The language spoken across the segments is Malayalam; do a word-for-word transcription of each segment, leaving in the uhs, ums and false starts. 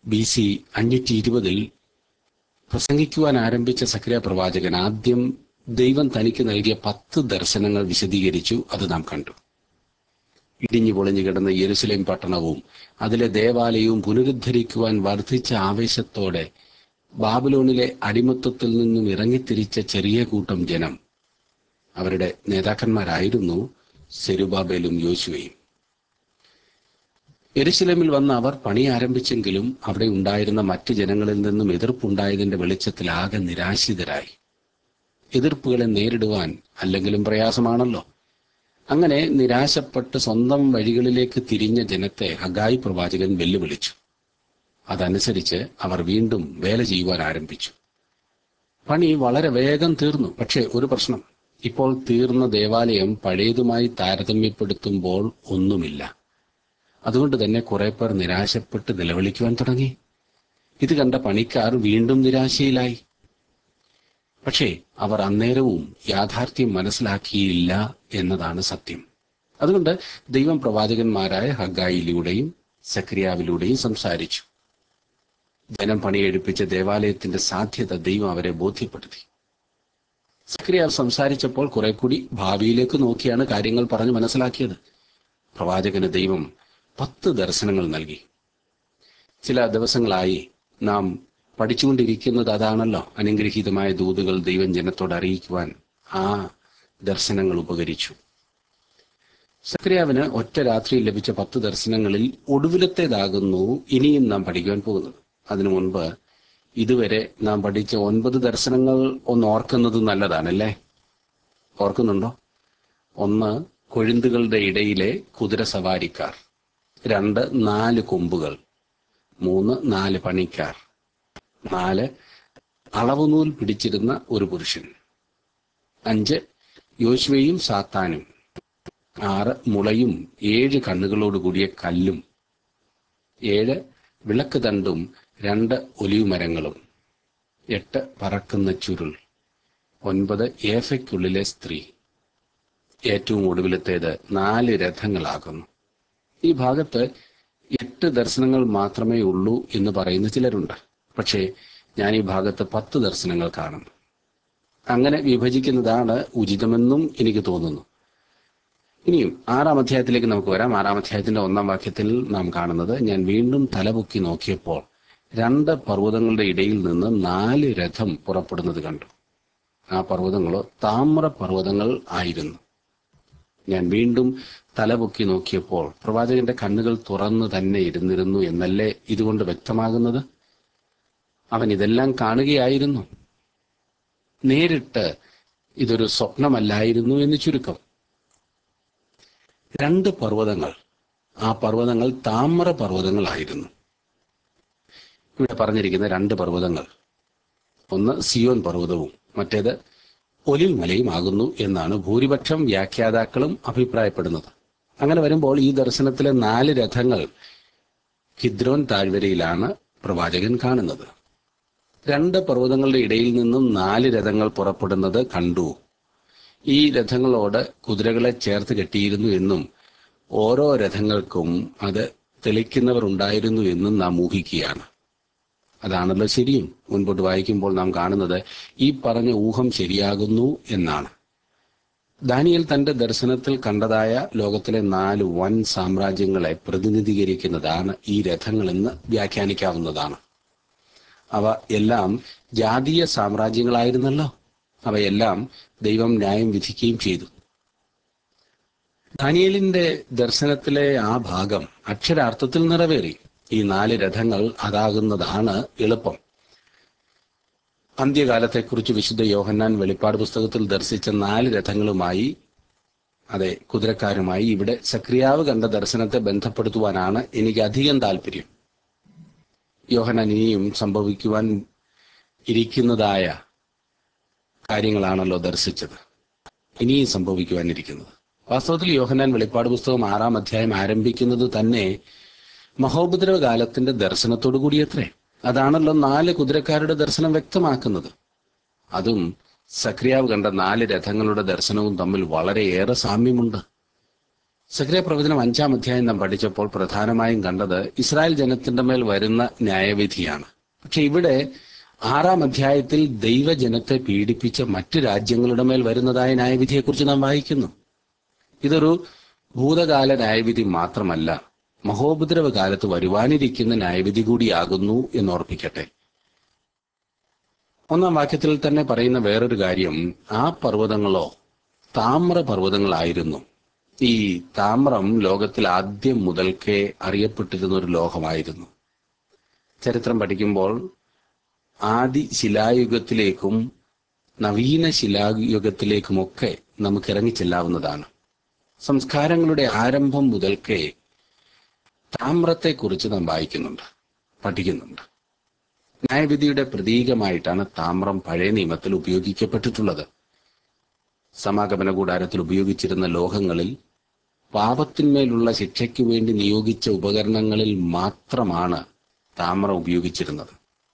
ബി സി അഞ്ഞൂറ്റി ഇരുപതിൽ പ്രസംഗിക്കുവാൻ ആരംഭിച്ച സക്രിയ പ്രവാചകൻ ആദ്യം ദൈവം തനിക്ക് നൽകിയ പത്ത് ദർശനങ്ങൾ വിശദീകരിച്ചു. അത് നാം കണ്ടു. ഇടിഞ്ഞു പൊളിഞ്ഞു കിടന്ന യെരുശലേം പട്ടണവും അതിലെ ദേവാലയവും പുനരുദ്ധരിക്കുവാൻ വർദ്ധിച്ച ആവേശത്തോടെ ബാബിലോണിലെ അടിമത്തത്തിൽ നിന്നും ഇറങ്ങിത്തിരിച്ച ചെറിയ കൂട്ടം ജനം, അവരുടെ നേതാക്കന്മാരായിരുന്നു സെരുബാബേലും യോശുവയും. യെരുശലേമിൽ വന്ന് അവർ പണി ആരംഭിച്ചെങ്കിലും അവിടെ ഉണ്ടായിരുന്ന മറ്റു ജനങ്ങളിൽ നിന്നും എതിർപ്പുണ്ടായതിന്റെ വെളിച്ചത്തിൽ ആകെ നിരാശിതരായി. എതിർപ്പുകളെ നേരിടുവാൻ അല്ലെങ്കിലും പ്രയാസമാണല്ലോ. അങ്ങനെ നിരാശപ്പെട്ട് സ്വന്തം വഴികളിലേക്ക് തിരിഞ്ഞ ജനത്തെ ഹഗ്ഗായി പ്രവാചകൻ വെല്ലുവിളിച്ചു. അതനുസരിച്ച് അവർ വീണ്ടും വേല ചെയ്യുവാൻ ആരംഭിച്ചു. പണി വളരെ വേഗം തീർന്നു. പക്ഷേ ഒരു പ്രശ്നം, ഇപ്പോൾ തീർന്ന ദേവാലയം പഴയതുമായി താരതമ്യപ്പെടുത്തുമ്പോൾ ഒന്നുമില്ല. അതുകൊണ്ട് തന്നെ കുറെ പേർ നിരാശപ്പെട്ട് നിലവിളിക്കുവാൻ തുടങ്ങി. ഇത് കണ്ട പണിക്കാർ വീണ്ടും നിരാശയിലായി. പക്ഷേ അവർ അന്നേരവും യാഥാർത്ഥ്യം മനസ്സിലാക്കിയില്ല എന്നതാണ് സത്യം. അതുകൊണ്ട് ദൈവം പ്രവാചകന്മാരായ ഹഗ്ഗായിലൂടെയും സക്രിയാവിലൂടെയും സംസാരിച്ചു. ജനം പണിയെടുപ്പിച്ച ദേവാലയത്തിന്റെ സാധ്യത ദൈവം അവരെ ബോധ്യപ്പെടുത്തി. സക്രിയാവ് സംസാരിച്ചപ്പോൾ കുറെ കൂടി ഭാവിയിലേക്ക് നോക്കിയാണ് കാര്യങ്ങൾ പറഞ്ഞു മനസ്സിലാക്കിയത്. പ്രവാചകന് ദൈവം പത്ത് ദർശനങ്ങൾ നൽകി. ചില ദിവസങ്ങളായി നാം പഠിച്ചുകൊണ്ടിരിക്കുന്നത് അതാണല്ലോ. അനുഗ്രഹീതമായ ദൂതുകൾ ദൈവം ജനത്തോട് അറിയിക്കുവാൻ ആ ദർശനങ്ങൾ ഉപകരിച്ചു. സക്രിയാവിന് ഒറ്റ രാത്രിയിൽ ലഭിച്ച പത്ത് ദർശനങ്ങളിൽ ഒടുവിലത്തേതാകുന്നു ഇനിയും നാം പഠിക്കുവാൻ പോകുന്നത്. അതിനു മുൻപ് ഇതുവരെ നാം പഠിച്ച ഒൻപത് ദർശനങ്ങൾ ഒന്ന് ഓർക്കുന്നത് നല്ലതാണല്ലേ? ഓർക്കുന്നുണ്ടോ? ഒന്ന്, കൊഴുന്തുകളുടെ ഇടയിലെ കുതിര സവാരിക്കാർ. രണ്ട്, നാല് കൊമ്പുകൾ. മൂന്ന്, നാല് പണിക്കാർ. നാല്, അളവുനൂൽ പിടിച്ചിരുന്ന ഒരു പുരുഷൻ. അഞ്ച്, യോശുവയും സാത്താനും. ആറ്, മുളയും ഏഴ് കണ്ണുകളോടുകൂടിയ കല്ലും. ഏഴ്, വിളക്ക് തണ്ടും രണ്ട് ഒലിവുമരങ്ങളും. എട്ട്, പറക്കുന്ന ചുരുൾ. ഒൻപത്, ഏഫയ്ക്കുള്ളിലെ സ്ത്രീ. ഏറ്റവും ഒടുവിലത്തേത് നാല് രഥങ്ങളാകുന്നു. ഈ ഭാഗത്ത് എട്ട് ദർശനങ്ങൾ മാത്രമേ ഉള്ളൂ എന്ന് പറയുന്ന ചിലരുണ്ട്. പക്ഷേ ഞാൻ ഈ ഭാഗത്ത് പത്ത് ദർശനങ്ങൾ കാണുന്നു. അങ്ങനെ വിഭജിക്കുന്നതാണ് ഉചിതമെന്നും എനിക്ക് തോന്നുന്നു. ഇനിയും ആറാം അധ്യായത്തിലേക്ക് നമുക്ക് വരാം. ആറാം അധ്യായത്തിന്റെ ഒന്നാം വാക്യത്തിൽ നാം കാണുന്നത്, ഞാൻ വീണ്ടും തലപൊക്കി നോക്കിയപ്പോൾ രണ്ട് പർവ്വതങ്ങളുടെ ഇടയിൽ നിന്ന് നാല് രഥം പുറപ്പെടുന്നത് കണ്ടു. ആ പർവ്വതങ്ങളോ താമ്ര പർവ്വതങ്ങൾ ആയിരുന്നു. ഞാൻ വീണ്ടും തലപൊക്കി നോക്കിയപ്പോൾ പ്രവാചകന്റെ കണ്ണുകൾ തുറന്നു തന്നെ ഇരുന്നിരുന്നു എന്നല്ലേ ഇതുകൊണ്ട് വ്യക്തമാകുന്നത്? അവൻ ഇതെല്ലാം കാണുകയായിരുന്നു. നേരിട്ട് ഇതൊരു സ്വപ്നമല്ലായിരുന്നു എന്ന് ചുരുക്കം. രണ്ട് പർവ്വതങ്ങൾ, ആ പർവ്വതങ്ങൾ താമ്ര പർവ്വതങ്ങളായിരുന്നു. ഇവിടെ പറഞ്ഞിരിക്കുന്ന രണ്ട് പർവ്വതങ്ങൾ, ഒന്ന് സിയോൻ പർവ്വതവും മറ്റേത് ഒലിവ് മലയും ആകുന്നു എന്നാണ് ഭൂരിപക്ഷം വ്യാഖ്യാതാക്കളും അഭിപ്രായപ്പെടുന്നത്. അങ്ങനെ വരുമ്പോൾ ഈ ദർശനത്തിലെ നാല് രഥങ്ങൾ കിദ്രോൻ താഴ്വരയിലാണ് പ്രവാചകൻ കാണുന്നത്. രണ്ട് പർവ്വതങ്ങളുടെ ഇടയിൽ നിന്നും നാല് രഥങ്ങൾ പുറപ്പെടുന്നത് കണ്ടു. ഈ രഥങ്ങളോട് കുതിരകളെ ചേർത്ത് കെട്ടിയിരുന്നു എന്നും ഓരോ രഥങ്ങൾക്കും അത് തെളിക്കുന്നവർ ഉണ്ടായിരുന്നു എന്നും നാം ഊഹിക്കുകയാണ്. അതാണല്ലോ ശരിയും. മുൻപോട്ട് വായിക്കുമ്പോൾ നാം കാണുന്നത് ഈ പറഞ്ഞ ഊഹം ശരിയാകുന്നു എന്നാണ്. ദാനിയേൽ തന്റെ ദർശനത്തിൽ കണ്ടതായ ലോകത്തിലെ നാല് വൻ സാമ്രാജ്യങ്ങളെ പ്രതിനിധീകരിക്കുന്നതാണ് ഈ രഥങ്ങളെന്ന് വ്യാഖ്യാനിക്കാവുന്നതാണ്. അവ എല്ലാം ജാതീയ സാമ്രാജ്യങ്ങളായിരുന്നല്ലോ. അവയെല്ലാം ദൈവം ന്യായം വിധിക്കുകയും ചെയ്തു. ദാനിയേലിന്റെ ദർശനത്തിലെ ആ ഭാഗം അക്ഷരാർത്ഥത്തിൽ നിറവേറി. ഈ നാല് രഥങ്ങൾ അതാകുന്നതാണ് എളുപ്പം. അന്ത്യകാലത്തെക്കുറിച്ച് വിശുദ്ധ യോഹന്നാൻ വെളിപ്പാട് പുസ്തകത്തിൽ ദർശിച്ച നാല് രഥങ്ങളുമായി, അതെ കുതിരക്കാരുമായി ഇവിടെ സക്രിയാവ് കണ്ട ദർശനത്തെ ബന്ധപ്പെടുത്തുവാനാണ് എനിക്ക് അധികം താല്പര്യം. യോഹന്നാൻ ഇനിയും സംഭവിക്കുവാൻ ഇരിക്കുന്നതായ കാര്യങ്ങളാണല്ലോ ദർശിച്ചത്, ഇനിയും സംഭവിക്കുവാനിരിക്കുന്നത്. വാസ്തവത്തിൽ യോഹന്നാൻ വെളിപ്പാട് പുസ്തകം ആറാം അധ്യായം ആരംഭിക്കുന്നത് തന്നെ മഹോപദ്രവ കാലത്തിന്റെ ദർശനത്തോടു കൂടിയത്രേ. അതാണല്ലോ നാല് കുതിരക്കാരുടെ ദർശനം വ്യക്തമാക്കുന്നത്. അതും സക്രിയാവ് കണ്ട നാല് രഥങ്ങളുടെ ദർശനവും തമ്മിൽ വളരെയേറെ സാമ്യമുണ്ട്. സഖറിയ പ്രവചനം അഞ്ചാം അധ്യായം നാം പഠിച്ചപ്പോൾ പ്രധാനമായും കണ്ടത് ഇസ്രായേൽ ജനത്തിന്റെ മേൽ വരുന്ന ന്യായവിധിയാണ്. പക്ഷെ ഇവിടെ ആറാം അധ്യായത്തിൽ ദൈവജനത്തെ പീഡിപ്പിച്ച മറ്റു രാജ്യങ്ങളുടെ മേൽ വരുന്നതായ ന്യായവിധിയെക്കുറിച്ച് നാം വായിക്കുന്നു. ഇതൊരു ഭൂതകാല ന്യായവിധി മാത്രമല്ല, മഹോപദ്രവ കാലത്ത് വരുവാനിരിക്കുന്ന ന്യായവിധി കൂടിയാകുന്നു എന്നോർപ്പിക്കട്ടെ. ഒന്നാം വാക്യത്തിൽ തന്നെ പറയുന്ന വേറൊരു കാര്യം, ആ പർവ്വതങ്ങളോ താമ്ര പർവ്വതങ്ങളായിരുന്നു. ഈ താമ്രം ലോകത്തിൽ ആദ്യം മുതൽക്കേ അറിയപ്പെട്ടിരുന്ന ഒരു ലോഹമായിരുന്നു. ചരിത്രം പഠിക്കുമ്പോൾ ആദി ശിലായുഗത്തിലേക്കും നവീന ശിലായുഗത്തിലേക്കുമൊക്കെ നമുക്ക് ഇറങ്ങിച്ചെല്ലാവുന്നതാണ്. സംസ്കാരങ്ങളുടെ ആരംഭം മുതൽക്കേ താമ്രത്തെക്കുറിച്ച് നാം വായിക്കുന്നുണ്ട്, പഠിക്കുന്നുണ്ട്. ന്യായവിധിയുടെ പ്രതീകമായിട്ടാണ് താമ്രം പഴയ നിയമത്തിൽ ഉപയോഗിക്കപ്പെട്ടിട്ടുള്ളത്. സമാഗമന കൂടാരത്തിൽ ഉപയോഗിച്ചിരുന്ന ലോഹങ്ങളിൽ പാപത്തിന്മേലുള്ള ശിക്ഷയ്ക്ക് വേണ്ടി നിയോഗിച്ച ഉപകരണങ്ങളിൽ മാത്രമാണ് താമ്രം ഉപയോഗിച്ചിരുന്നത്.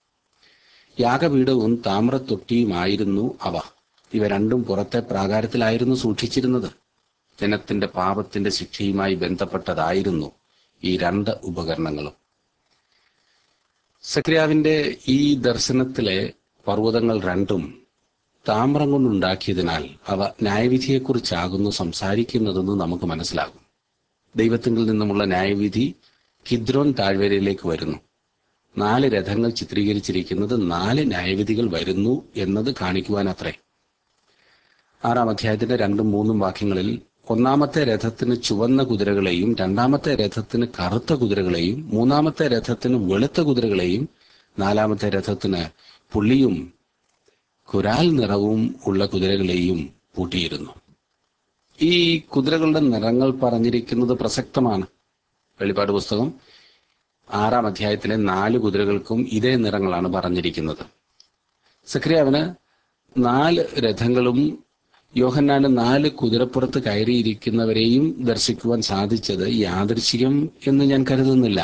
യാഗപീഠവും താമ്രത്തൊട്ടിയുമായിരുന്നു അവ. ഇവ രണ്ടും പുറത്തെ പ്രാകാരത്തിലായിരുന്നു സൂക്ഷിച്ചിരുന്നത്. ജനത്തിന്റെ പാപത്തിന്റെ ശിക്ഷയുമായി ബന്ധപ്പെട്ടതായിരുന്നു ഈ രണ്ട് ഉപകരണങ്ങളും. സഖറിയാവിന്റെ ഈ ദർശനത്തിലെ പർവ്വതങ്ങൾ രണ്ടും താമ്രം കൊണ്ടുണ്ടാക്കിയതിനാൽ അവ ന്യായവിധിയെക്കുറിച്ചാകുന്നു സംസാരിക്കുന്നതെന്ന് നമുക്ക് മനസ്സിലാകും. ദൈവത്തിങ്കിൽ നിന്നുമുള്ള ന്യായവിധി കിദ്രോൻ താഴ്വരയിലേക്ക് വരുന്നു. നാല് രഥങ്ങൾ ചിത്രീകരിച്ചിരിക്കുന്നത് നാല് ന്യായവിധികൾ വരുന്നു എന്നത് കാണിക്കുവാനത്രേ. ആറാം അധ്യായത്തിന്റെ രണ്ടും മൂന്നും വാക്യങ്ങളിൽ ഒന്നാമത്തെ രഥത്തിന് ചുവന്ന കുതിരകളെയും രണ്ടാമത്തെ രഥത്തിന് കറുത്ത കുതിരകളെയും മൂന്നാമത്തെ രഥത്തിന് വെളുത്ത കുതിരകളെയും നാലാമത്തെ രഥത്തിന് പുള്ളിയും കുരാൽ നിറവും ഉള്ള കുതിരകളെയും പൂട്ടിയിരുന്നു. ഈ കുതിരകളുടെ നിറങ്ങൾ പറഞ്ഞിരിക്കുന്നത് പ്രസക്തമാണ്. വെളിപ്പാട് പുസ്തകം ആറാം അധ്യായത്തിലെ നാല് കുതിരകൾക്കും ഇതേ നിറങ്ങളാണ് പറഞ്ഞിരിക്കുന്നത്. സഖറിയാവിന് നാല് രഥങ്ങളും യോഹന്നാന് നാല് കുതിരപ്പുറത്ത് കയറിയിരിക്കുന്നവരെയും ദർശിക്കുവാൻ സാധിച്ചത് യാദൃശ്ചികം എന്ന് ഞാൻ കരുതുന്നില്ല.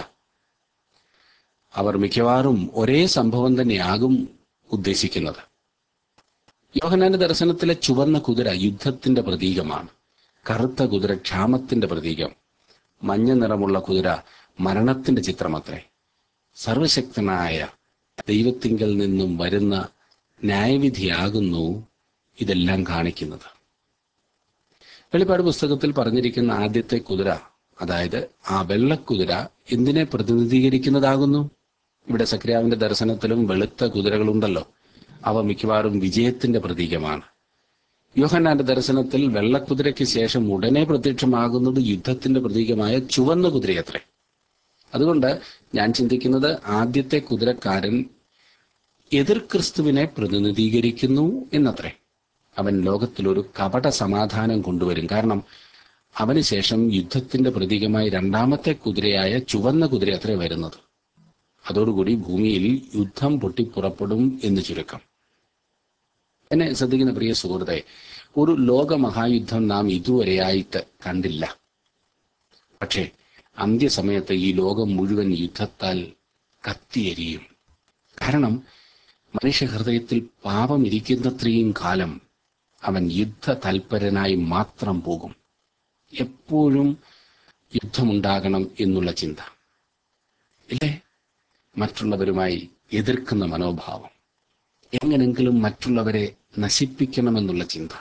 അവർ മിക്കവാറും ഒരേ സംഭവം തന്നെയാകും ഉദ്ദേശിക്കുന്നത്. യോഹന്നാന്റെ ദർശനത്തിലെ ചുവന്ന കുതിര യുദ്ധത്തിന്റെ പ്രതീകമാണ്. കറുത്ത കുതിര ക്ഷാമത്തിന്റെ പ്രതീകം. മഞ്ഞ നിറമുള്ള കുതിര മരണത്തിന്റെ ചിത്രമത്രേ. സർവശക്തനായ ദൈവത്തിങ്കൽ നിന്നും വരുന്ന ന്യായവിധിയാകുന്നു ഇതെല്ലാം കാണിക്കുന്നത്. വെളിപ്പാട് പുസ്തകത്തിൽ പറഞ്ഞിരിക്കുന്ന ആദ്യത്തെ കുതിര, അതായത് ആ വെള്ളക്കുതിര, എന്തിനെ പ്രതിനിധീകരിക്കുന്നതാകുന്നു? ഇവിടെ സഖറിയാവിന്റെ ദർശനത്തിലും വെളുത്ത കുതിരകളുണ്ടല്ലോ. അവ മിക്കവാറും വിജയത്തിന്റെ പ്രതീകമാണ്. യോഹന്നാന്റെ ദർശനത്തിൽ വെള്ളക്കുതിരയ്ക്ക് ശേഷം ഉടനെ പ്രത്യക്ഷമാകുന്നത് യുദ്ധത്തിന്റെ പ്രതീകമായ ചുവന്ന കുതിരയത്രേ. അതുകൊണ്ട് ഞാൻ ചിന്തിക്കുന്നത് ആദ്യത്തെ കുതിരക്കാരൻ എതിർ ക്രിസ്തുവിനെ പ്രതിനിധീകരിക്കുന്നു എന്നത്രേ. അവൻ ലോകത്തിലൊരു കപട സമാധാനം കൊണ്ടുവരും. കാരണം അവന് ശേഷം യുദ്ധത്തിന്റെ പ്രതീകമായി രണ്ടാമത്തെ കുതിരയായ ചുവന്ന കുതിര അത്രേ വരുന്നത്. അതോടുകൂടി ഭൂമിയിൽ യുദ്ധം പൊട്ടിപ്പുറപ്പെടും എന്ന് ചുരുക്കം. എന്നെ ശ്രദ്ധിക്കുന്ന പ്രിയ സുഹൃത്തെ, ഒരു ലോകമഹായുദ്ധം നാം ഇതുവരെയായിട്ട് കണ്ടില്ല. പക്ഷേ അന്ത്യസമയത്ത് ഈ ലോകം മുഴുവൻ യുദ്ധത്താൽ കത്തിയെരിയും. കാരണം മനുഷ്യ ഹൃദയത്തിൽ പാപം ഇരിക്കുന്നത്രയും കാലം അവൻ യുദ്ധ തൽപരനായി മാത്രം പോകും. എപ്പോഴും യുദ്ധമുണ്ടാകണം എന്നുള്ള ചിന്ത ഇല്ലേ? മറ്റുള്ളവരുമായി എതിർക്കുന്ന മനോഭാവം, എങ്ങനെങ്കിലും മറ്റുള്ളവരെ നശിപ്പിക്കണമെന്നുള്ള ചിന്ത.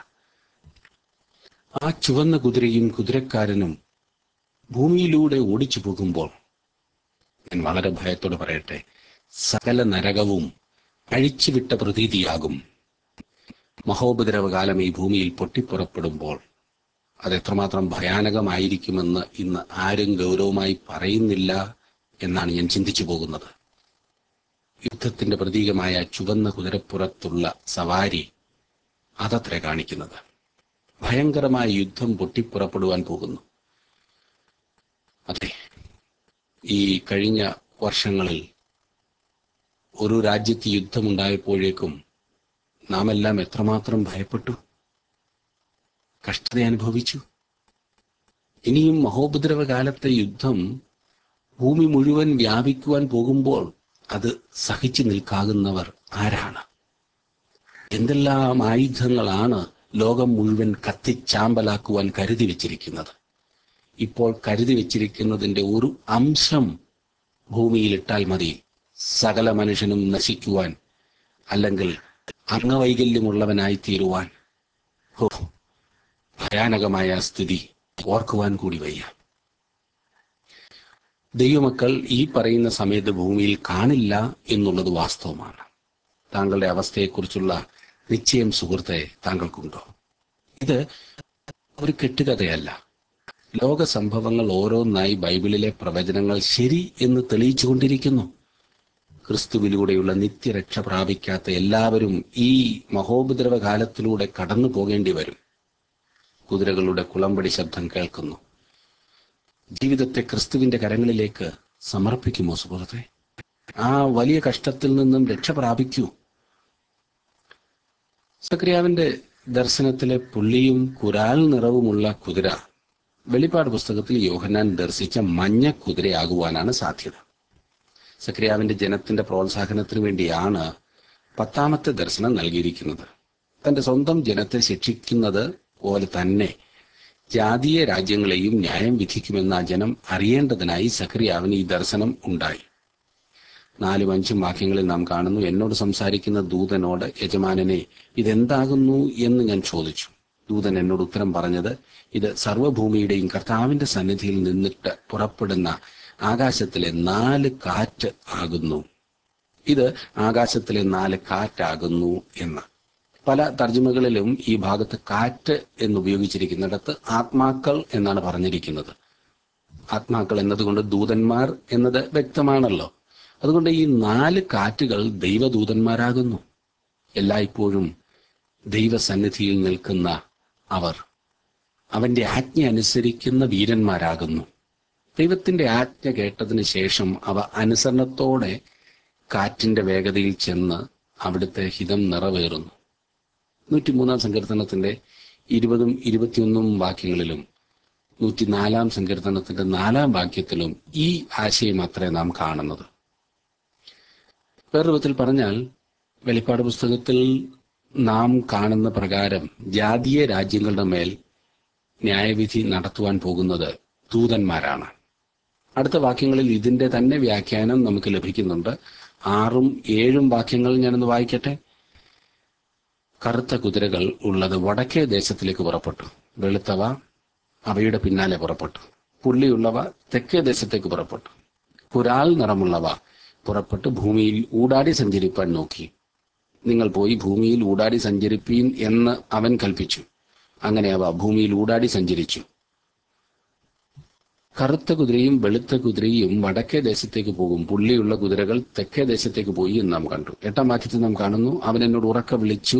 ആ ചുവന്ന കുതിരയും കുതിരക്കാരനും ഭൂമിയിലൂടെ ഓടിച്ചു പോകുമ്പോൾ, ഞാൻ വളരെ ഭയത്തോടെ പറയട്ടെ, സകല നരകവും അഴിച്ചുവിട്ട പ്രതീതിയാകും. മഹോപദ്രവകാലം ഈ ഭൂമിയിൽ പൊട്ടിപ്പുറപ്പെടുമ്പോൾ അതെത്രമാത്രം ഭയാനകമായിരിക്കുമെന്ന് ഇന്ന് ആരും ഗൗരവമായി പറയുന്നില്ല എന്നാണ് ഞാൻ ചിന്തിച്ചു പോകുന്നത്. യുദ്ധത്തിന്റെ പ്രതീകമായ ചുവന്ന കുതിരപ്പുറത്തുള്ള സവാരി അതത്രേ കാണിക്കുന്നത്. ഭയങ്കരമായ യുദ്ധം പൊട്ടിപ്പുറപ്പെടുവാൻ പോകുന്നു. അതെ, ഈ കഴിഞ്ഞ വർഷങ്ങളിൽ ഒരു രാജ്യത്ത് യുദ്ധമുണ്ടായപ്പോഴേക്കും നാം എല്ലാം എത്രമാത്രം ഭയപ്പെട്ടു, കഷ്ടത അനുഭവിച്ചു. ഇനിയും മഹോപദ്രവകാലത്തെ യുദ്ധം ഭൂമി മുഴുവൻ വ്യാപിക്കുവാൻ പോകുമ്പോൾ അത് സഹിച്ചു നിൽക്കാകുന്നവർ ആരാണ്? എന്തെല്ലാം ആയുധങ്ങളാണ് ലോകം മുഴുവൻ കത്തിച്ചാമ്പലാക്കുവാൻ കരുതി വെച്ചിരിക്കുന്നത്. ഇപ്പോൾ കരുതി വെച്ചിരിക്കുന്നതിൻ്റെ ഒരു അംശം ഭൂമിയിലിട്ടാൽ മതി സകല മനുഷ്യനും നശിക്കുവാൻ, അല്ലെങ്കിൽ അംഗവൈകല്യമുള്ളവനായി തീരുവാൻ. ഹോ, ഭയാനകമായ സ്ഥിതി ഓർക്കുവാൻ കൂടി വയ്യ. ദൈവമക്കൾ ഈ പറയുന്ന സമയത്ത് ഭൂമിയിൽ കാണില്ല എന്നുള്ളത് വാസ്തവമാണ്. താങ്കളുടെ അവസ്ഥയെക്കുറിച്ചുള്ള നിശ്ചയം സുഹൃത്തെ താങ്കൾക്കുണ്ടോ? ഇത് ഒരു കെട്ടുകഥയല്ല. ലോക സംഭവങ്ങൾ ഓരോന്നായി ബൈബിളിലെ പ്രവചനങ്ങൾ ശരി എന്ന് തെളിയിച്ചുകൊണ്ടിരിക്കുന്നു. ക്രിസ്തുവിലൂടെയുള്ള നിത്യരക്ഷ പ്രാപിക്കാത്ത എല്ലാവരും ഈ മഹോപദ്രവ കാലത്തിലൂടെ കടന്നു പോകേണ്ടി വരും. കുതിരകളുടെ കുളമ്പടി ശബ്ദം കേൾക്കുന്നു. ജീവിതത്തെ ക്രിസ്തുവിന്റെ കരങ്ങളിലേക്ക് സമർപ്പിക്കുമോ സുഹൃത്തെ? ആ വലിയ കഷ്ടത്തിൽ നിന്നും രക്ഷ പ്രാപിക്കൂ. സക്രിയാവിന്റെ ദർശനത്തിലെ പുള്ളിയും കുരാൽ നിറവുമുള്ള കുതിര വെളിപ്പാട് പുസ്തകത്തിൽ യോഹന്നാൻ ദർശിച്ച മഞ്ഞ കുതിരയാകുവാനാണ് സാധ്യത. സക്രിയാവിന്റെ ജനത്തിന്റെ പ്രോത്സാഹനത്തിന് വേണ്ടിയാണ് പത്താമത്തെ ദർശനം നൽകിയിരിക്കുന്നത്. തന്റെ സ്വന്തം ജനത്തെ ശിക്ഷിക്കുന്നത് പോലെ തന്നെ ജാതീയ രാജ്യങ്ങളെയും ന്യായം വിധിക്കുമെന്ന ആ ജനം അറിയേണ്ടതിനായി സക്രിയാവിന് ഈ ദർശനം ഉണ്ടായി. നാലും അഞ്ചും വാക്യങ്ങളിൽ നാം കാണുന്നു, എന്നോട് സംസാരിക്കുന്ന ദൂതനോട്, യജമാനനെ, ഇതെന്താകുന്നു എന്ന് ഞാൻ ചോദിച്ചു. ദൂതൻ എന്നോട് ഉത്തരം പറഞ്ഞത്, ഇത് സർവ്വഭൂമിയുടെയും കർത്താവിന്റെ സന്നിധിയിൽ നിന്നിട്ട് പുറപ്പെടുന്ന ആകാശത്തിലെ നാല് കാറ്റ് ആകുന്നു. ഇത് ആകാശത്തിലെ നാല് കാറ്റാകുന്നു എന്ന്. പല തർജ്ജമകളിലും ഈ ഭാഗത്ത് കാറ്റ് എന്ന് ഉപയോഗിച്ചിരിക്കുന്നിടത്ത് ആത്മാക്കൾ എന്നാണ് പറഞ്ഞിരിക്കുന്നത്. ആത്മാക്കൾ എന്നതുകൊണ്ട് ദൂതന്മാർ എന്നത് വ്യക്തമാണല്ലോ. അതുകൊണ്ട് ഈ നാല് കാറ്റുകൾ ദൈവദൂതന്മാരാകുന്നു. എല്ലായ്പ്പോഴും ദൈവസന്നിധിയിൽ നിൽക്കുന്ന അവർ അവന്റെ ആജ്ഞ അനുസരിക്കുന്ന വീരന്മാരാകുന്നു. ദൈവത്തിന്റെ ആജ്ഞ കേട്ടതിന് ശേഷം അവ അനുസരണത്തോടെ കാറ്റിന്റെ വേഗതയിൽ ചെന്ന് അവിടുത്തെ ഹിതം നിറവേറുന്നു. നൂറ്റിമൂന്നാം സങ്കീർത്തനത്തിന്റെ ഇരുപതും ഇരുപത്തിയൊന്നും വാക്യങ്ങളിലും നൂറ്റിനാലാം സങ്കീർത്തനത്തിന്റെ നാലാം വാക്യത്തിലും ഈ ആശയം അത്രേ നാം കാണുന്നത്. വേറെ വിധത്തിൽ പറഞ്ഞാൽ, വെളിപ്പാട് പുസ്തകത്തിൽ നാം കാണുന്ന പ്രകാരം ജാതീയ രാജ്യങ്ങളുടെ മേൽ ന്യായവിധി നടത്തുവാൻ പോകുന്നത് ദൂതന്മാരാണ്. അടുത്ത വാക്യങ്ങളിൽ ഇതിന്റെ തന്നെ വ്യാഖ്യാനം നമുക്ക് ലഭിക്കുന്നുണ്ട്. ആറും ഏഴും വാക്യങ്ങൾ ഞാനൊന്ന് വായിക്കട്ടെ. കറുത്ത കുതിരകൾ ഉള്ളത് വടക്കേ ദേശത്തിലേക്ക് പുറപ്പെട്ടു. വെളുത്തവ അവയുടെ പിന്നാലെ പുറപ്പെട്ടു. പുള്ളിയുള്ളവ തെക്കേ ദേശത്തേക്ക് പുറപ്പെട്ടു. കുരാൽ നിറമുള്ളവ പുറപ്പെട്ട് ഭൂമിയിൽ ഊടാടി സഞ്ചരിപ്പാൻ നോക്കി. നിങ്ങൾ പോയി ഭൂമിയിൽ ഊടാടി സഞ്ചരിപ്പീൻ എന്ന് അവൻ കൽപ്പിച്ചു. അങ്ങനെ അവ ഭൂമിയിൽ ഊടാടി സഞ്ചരിച്ചു. കറുത്ത കുതിരയും വെളുത്ത കുതിരയും വടക്കേ ദേശത്തേക്ക് പോകും, പുള്ളിയുള്ള കുതിരകൾ തെക്കേ ദേശത്തേക്ക് പോയി എന്ന് നാം കണ്ടു. എട്ടാം വാക്യത്തിൽ നാം കാണുന്നു, അവൻ എന്നോട് ഉറക്കെ വിളിച്ചു,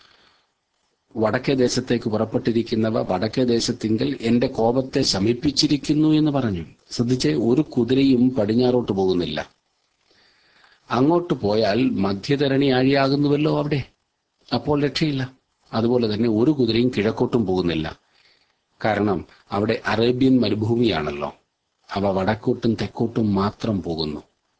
വടക്കേ ദേശത്തേക്ക് പുറപ്പെട്ടിരിക്കുന്നവ വടക്കേ ദേശത്തിങ്കൽ എന്റെ കോപത്തെ ശമിപ്പിച്ചിരിക്കുന്നു എന്ന് പറഞ്ഞു. ശ്രദ്ധിച്ച്, ഒരു കുതിരയും പടിഞ്ഞാറോട്ട് പോകുന്നില്ല. അങ്ങോട്ട് പോയാൽ മധ്യധരണി ആഴിയാകുന്നുവല്ലോ അവിടെ, അപ്പോൾ രക്ഷയില്ല. അതുപോലെ തന്നെ ഒരു കുതിരയും കിഴക്കോട്ടും പോകുന്നില്ല. കാരണം അവിടെ അറേബ്യൻ മരുഭൂമിയാണല്ലോ. അവ വടക്കോട്ടും തെക്കോട്ടും മാത്രം പോകുന്നു.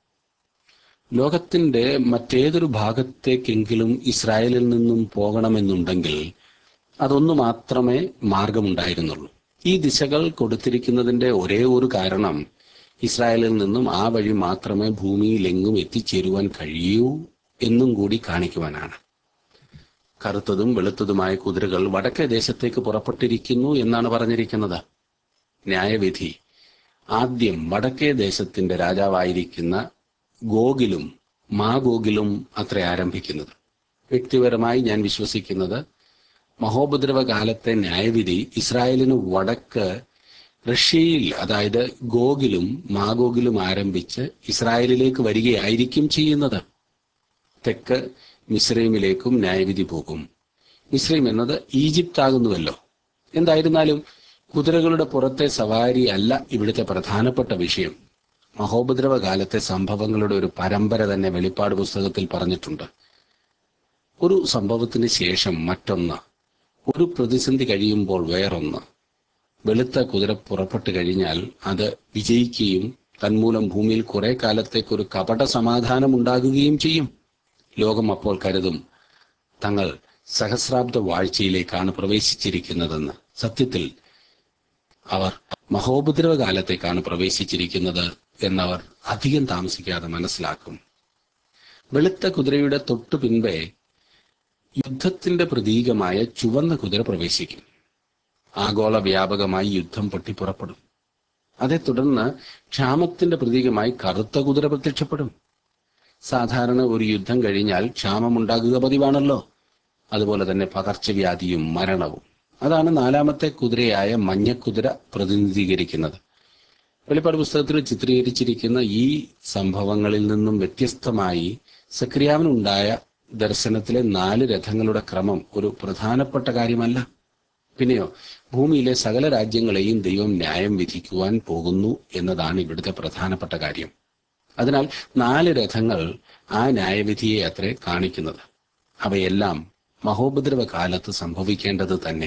ലോകത്തിന്റെ മറ്റേതൊരു ഭാഗത്തേക്കെങ്കിലും ഇസ്രായേലിൽ നിന്നും പോകണമെന്നുണ്ടെങ്കിൽ അതൊന്നു മാത്രമേ മാർഗമുണ്ടായിരുന്നുള്ളൂ. ഈ ദിശകൾ കൊടുത്തിരിക്കുന്നതിന്റെ ഒരേ ഒരു കാരണം ഇസ്രായേലിൽ നിന്നും ആ വഴി മാത്രമേ ഭൂമിയിലെങ്ങും എത്തിച്ചേരുവാൻ കഴിയൂ എന്നും കൂടി കാണിക്കുവാനാണ്. കറുത്തതും വെളുത്തതുമായ കുതിരകൾ വടക്കേ ദേശത്തേക്ക് പുറപ്പെട്ടിരിക്കുന്നു എന്നാണ് പറഞ്ഞിരിക്കുന്നത്. ന്യായവിധി ആദ്യം വടക്കേ ദേശത്തിന്റെ രാജാവായിരിക്കുന്ന ഗോഗിലും മാഗോഗിലും അത്ര ആരംഭിക്കുന്നത്. വ്യക്തിപരമായി ഞാൻ വിശ്വസിക്കുന്നത് മഹോപദ്രവ കാലത്തെ ന്യായവിധി ഇസ്രായേലിന് വടക്ക് റഷ്യയിൽ, അതായത് ഗോഗിലും മാഗോഗിലും ആരംഭിച്ച് ഇസ്രായേലിലേക്ക് വരികയായിരിക്കും ചെയ്യുന്നത്. തെക്ക് മിസ്രൈമിലേക്കും ന്യായവിധി പോകും. മിസ്രൈം എന്നത് ഈജിപ്ത് ആകുന്നുവല്ലോ. എന്തായിരുന്നാലും കുതിരകളുടെ പുറത്തെ സവാരി അല്ല ഇവിടുത്തെ പ്രധാനപ്പെട്ട വിഷയം. മഹോപദ്രവ കാലത്തെ സംഭവങ്ങളുടെ ഒരു പരമ്പര തന്നെ വെളിപ്പാട് പുസ്തകത്തിൽ പറഞ്ഞിട്ടുണ്ട്. ഒരു സംഭവത്തിന് ശേഷം മറ്റൊന്ന്, ഒരു പ്രതിസന്ധി കഴിയുമ്പോൾ വേറൊന്ന്. വെളുത്ത കുതിര പുറപ്പെട്ടു കഴിഞ്ഞാൽ അത് വിജയിക്കുകയും തന്മൂലം ഭൂമിയിൽ കുറെ കാലത്തേക്ക് ഒരു കപട സമാധാനം ഉണ്ടാകുകയും ചെയ്യും. ലോകം അപ്പോൾ കരുതും തങ്ങൾ സഹസ്രാബ്ദ വാഴ്ചയിലേക്കാണ് പ്രവേശിച്ചിരിക്കുന്നതെന്ന്. സത്യത്തിൽ അവർ മഹോപദ്രവ കാലത്തേക്കാണ് പ്രവേശിച്ചിരിക്കുന്നത് എന്നവർ അധികം താമസിക്കാതെ മനസ്സിലാക്കും. വെളുത്ത കുതിരയുടെ തൊട്ടു പിൻപേ യുദ്ധത്തിന്റെ പ്രതീകമായ ചുവന്ന കുതിര പ്രവേശിക്കും. ആഗോള വ്യാപകമായി യുദ്ധം പൊട്ടിപ്പുറപ്പെടും. അതേ തുടർന്ന് ക്ഷാമത്തിന്റെ പ്രതീകമായി കറുത്ത കുതിര പ്രത്യക്ഷപ്പെടും. സാധാരണ ഒരു യുദ്ധം കഴിഞ്ഞാൽ ക്ഷാമമുണ്ടാകുക പതിവാണല്ലോ. അതുപോലെ തന്നെ പകർച്ചവ്യാധിയും മരണവും. അതാണ് നാലാമത്തെ കുതിരയായ മഞ്ഞക്കുതിര പ്രതിനിധീകരിക്കുന്നത്. വെളിപ്പാട് പുസ്തകത്തിൽ ചിത്രീകരിച്ചിരിക്കുന്ന ഈ സംഭവങ്ങളിൽ നിന്നും വ്യത്യസ്തമായി സക്രിയാവിനുണ്ടായ ദർശനത്തിലെ നാല് രഥങ്ങളുടെ ക്രമം ഒരു പ്രധാനപ്പെട്ട കാര്യമല്ല. പിന്നെയോ ഭൂമിയിലെ സകല രാജ്യങ്ങളെയും ദൈവം ന്യായം വിധിക്കുവാൻ പോകുന്നു എന്നതാണ് ഇവിടുത്തെ പ്രധാനപ്പെട്ട കാര്യം. അതിനാൽ നാല് രഥങ്ങൾ ആ ന്യായവിധിയെ അത്രേ കാണിക്കുന്നത്. അവയെല്ലാം മഹോപദ്രവ കാലത്ത് സംഭവിക്കേണ്ടത് തന്നെ.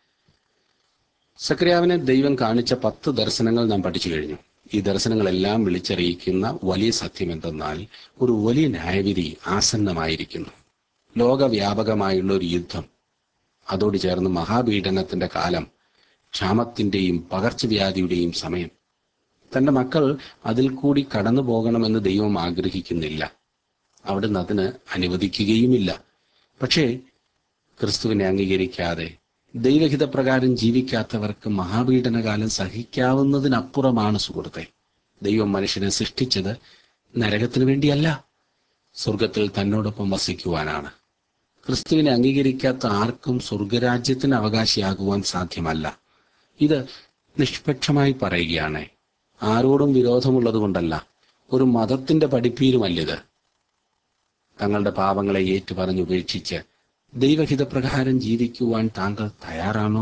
സക്രിയാവിനെ ദൈവം കാണിച്ച പത്ത് ദർശനങ്ങൾ നാം പഠിച്ചു കഴിഞ്ഞു. ഈ ദർശനങ്ങളെല്ലാം വിളിച്ചറിയിക്കുന്ന വലിയ സത്യം എന്തെന്നാൽ ഒരു വലിയ ന്യായവിധി ആസന്നമായിരിക്കുന്നു. ലോകവ്യാപകമായുള്ള ഒരു യുദ്ധം, അതോട് ചേർന്ന് മഹാപീഡനത്തിന്റെ കാലം, ക്ഷാമത്തിന്റെയും പകർച്ചവ്യാധിയുടെയും സമയം. തന്റെ മക്കൾ അതിൽ കൂടി കടന്നു പോകണമെന്ന് ദൈവം ആഗ്രഹിക്കുന്നില്ല. അവിടുന്ന് അതിന് അനുവദിക്കുകയുമില്ല. പക്ഷേ ക്രിസ്തുവിനെ അംഗീകരിക്കാതെ ദൈവഹിതപ്രകാരം ജീവിക്കാത്തവർക്ക് മഹാപീഡനകാലം സഹിക്കാവുന്നതിനപ്പുറമാണ് സുഹൃത്തെ. ദൈവം മനുഷ്യനെ സൃഷ്ടിച്ചത് നരകത്തിനു വേണ്ടിയല്ല, സ്വർഗത്തിൽ തന്നോടൊപ്പം വസിക്കുവാനാണ്. ക്രിസ്തുവിനെ അംഗീകരിക്കാത്ത ആർക്കും സ്വർഗരാജ്യത്തിന് അവകാശിയാകുവാൻ സാധ്യമല്ല. ഇത് നിഷ്പക്ഷമായി പറയുകയാണ്. ആരോടും വിരോധമുള്ളത് കൊണ്ടല്ല, ഒരു മതത്തിന്റെ പഠിപ്പീരുമല്ലിത്. തങ്ങളുടെ പാപങ്ങളെ ഏറ്റുപറഞ്ഞുപേക്ഷിച്ച് ദൈവഹിതപ്രകാരം ജീവിക്കുവാൻ താങ്കൾ തയ്യാറാണോ?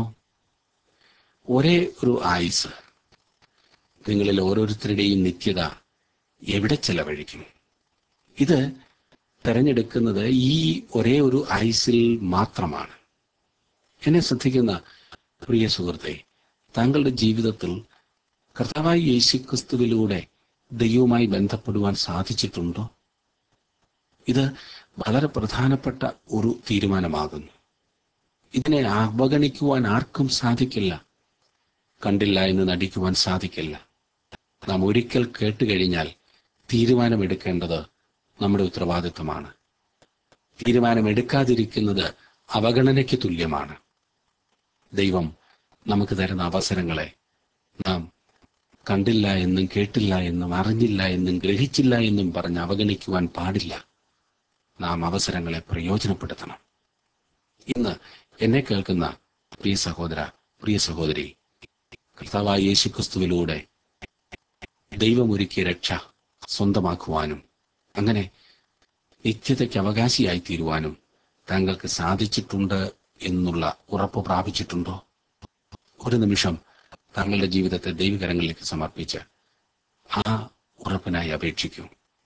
ഒരേ ഒരു ആയുസ്, നിങ്ങളിൽ ഓരോരുത്തരുടെയും നിത്യത എവിടെ ചെലവഴിക്കും? ഇത് തെരഞ്ഞെടുക്കുന്നത് ഈ ഒരേ ഒരു ആയുസിൽ മാത്രമാണ്. എന്നെ ശ്രദ്ധിക്കുന്ന പ്രിയ സുഹൃത്തെ, താങ്കളുടെ ജീവിതത്തിൽ കർത്താവായ യേശുക്രിസ്തുവിലൂടെ ദൈവവുമായി ബന്ധപ്പെടുവാൻ സാധിച്ചിട്ടുണ്ടോ? ഇത് വളരെ പ്രധാനപ്പെട്ട ഒരു തീരുമാനമാകുന്നു. ഇതിനെ അവഗണിക്കുവാൻ ആർക്കും സാധിക്കില്ല. കണ്ടില്ല എന്ന് നടിക്കുവാൻ സാധിക്കില്ല. നാം ഒരിക്കൽ കേട്ടുകഴിഞ്ഞാൽ തീരുമാനമെടുക്കേണ്ടത് നമ്മുടെ ഉത്തരവാദിത്വമാണ്. തീരുമാനമെടുക്കാതിരിക്കുന്നത് അവഗണനയ്ക്ക് തുല്യമാണ്. ദൈവം നമുക്ക് തരുന്ന അവസരങ്ങളെ നാം കണ്ടില്ല എന്നും കേട്ടില്ല എന്നും അറിഞ്ഞില്ല എന്നും ഗ്രഹിച്ചില്ല എന്നും പറഞ്ഞ് അവഗണിക്കുവാൻ പാടില്ല. നാം അവസരങ്ങളെ പ്രയോജനപ്പെടുത്തണം. ഇന്ന് എന്നെ കേൾക്കുന്ന പ്രിയ സഹോദര, പ്രിയ സഹോദരി, കർത്താവായ യേശുക്രിസ്തുവിലൂടെ ദൈവമൊരുക്കിയ രക്ഷ സ്വന്തമാക്കുവാനും അങ്ങനെ നിത്യതയ്ക്ക് അവകാശിയായി തീരുവാനും താങ്കൾക്ക് സാധിച്ചിട്ടുണ്ട് എന്നുള്ള ഉറപ്പ് പ്രാപിച്ചിട്ടുണ്ടോ? ഒരു നിമിഷം താങ്കളുടെ ജീവിതത്തെ ദൈവകരങ്ങളിലേക്ക് സമർപ്പിച്ച് ആ ഉറപ്പിനായി അപേക്ഷിക്കൂ.